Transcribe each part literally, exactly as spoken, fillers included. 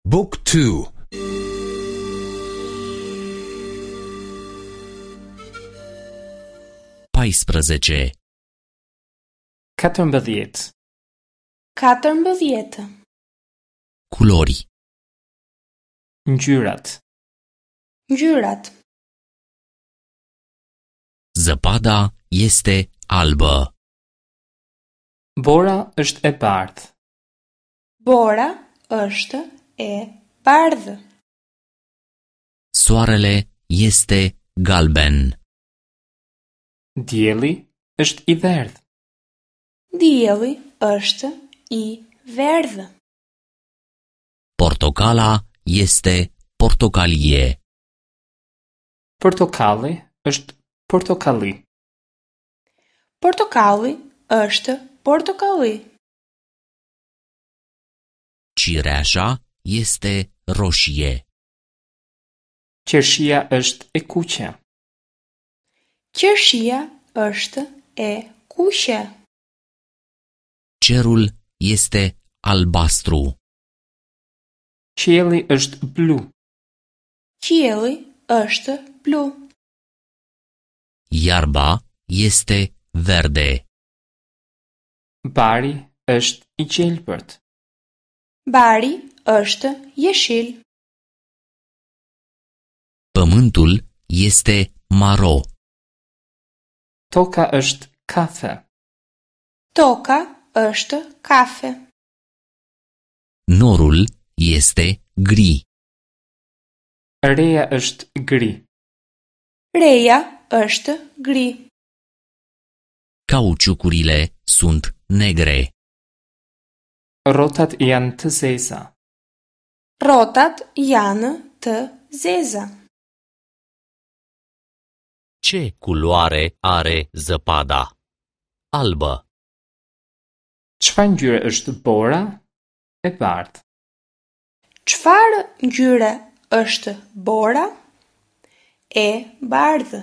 Book two. paisprezece. katërmbëdhjetë. katërmbëdhjetë. Culori. Ngjyrat. Ngjyrat. Zăpada este albă. Bora është e bardhë. Bora është e bardhë. Soarele este galben. Dielli është i verdhë. Dielli është i verdhë. Portocala este portocalie. Portokalli është portokalli. Portokalli është portokalli. Cireașa este roșie. Qershia është e kuqe. Qershia është e kuqe. Cerul este albastru. Qielli është blu. Qielli është blu. Iarba este verde. Bari është i gjelbërt. Bari është jeshil. Pământul este maro. Toka është kafe. Toka është kafe. Norul este gri. Reja është gri. Reja është gri. Cauciucurile sunt negre. Rrotat janë të zeza. Rrotat janë të zeza. Ce culoare are zăpada? Albă. Çfarë ngjyre është bora? E bardhë. Çfarë ngjyre është bora? E bardhë.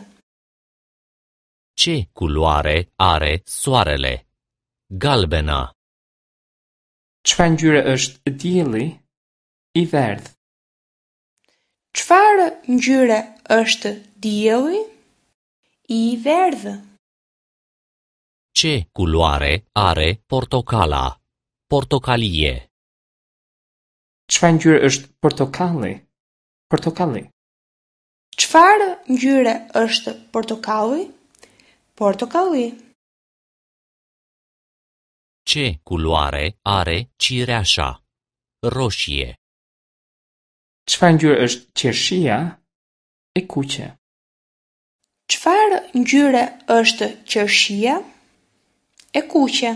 Ce culoare are soarele? Galbenă. Çfarë ngjyre është dielli? I verdhë. Çfarë ngjyre është dielli? I verdhë. Ce culoare are portocala? Portocalie. Çfarë ngjyre është portokalli? Portokalli. Çfarë ngjyre është portokalli? Portokalli. Ce culoare are cireașa? Roșie. Çfarë ngjyre është qershia? E kuqe. Çfarë ngjyre është qershia? E kuqe.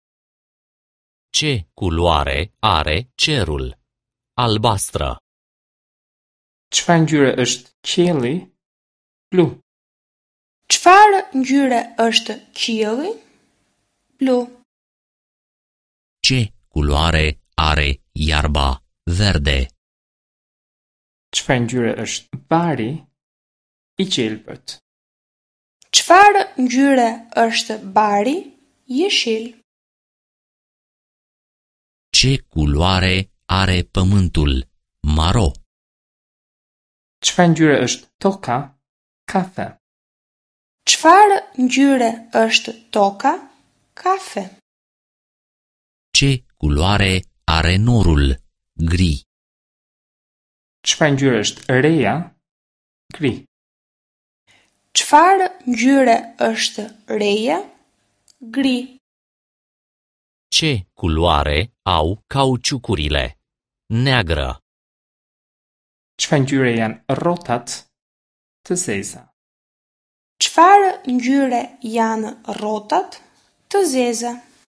Ce culoare are cerul? Albastră. Çfarë ngjyre është qielli? Blu. Çfarë ngjyre është qielli? Blu. Ce culoare are iarba? Verde. Çfarë ngjyre është bari? I gjelbërt. Çfarë ngjyre është bari? Jeshil. Ce culoare are pământul? Maro. Çfarë ngjyre është toka? Kafe. Çfarë ngjyre është toka? Kafe. Ce culoare are norul? Gri. Çfarë ngjyre është reja? Gri. Çfarë ngjyre është reja? Gri. Ce culoare au cauciucurile? Neagră. Çfarë ngjyre janë rrotat? Të zeza. Çfarë ngjyre janë rrotat? Të zeza.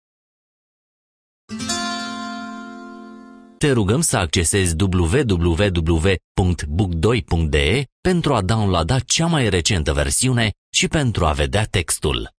Te rugăm să accesezi w w w punct book doi punct d e pentru a downloada cea mai recentă versiune și pentru a vedea textul.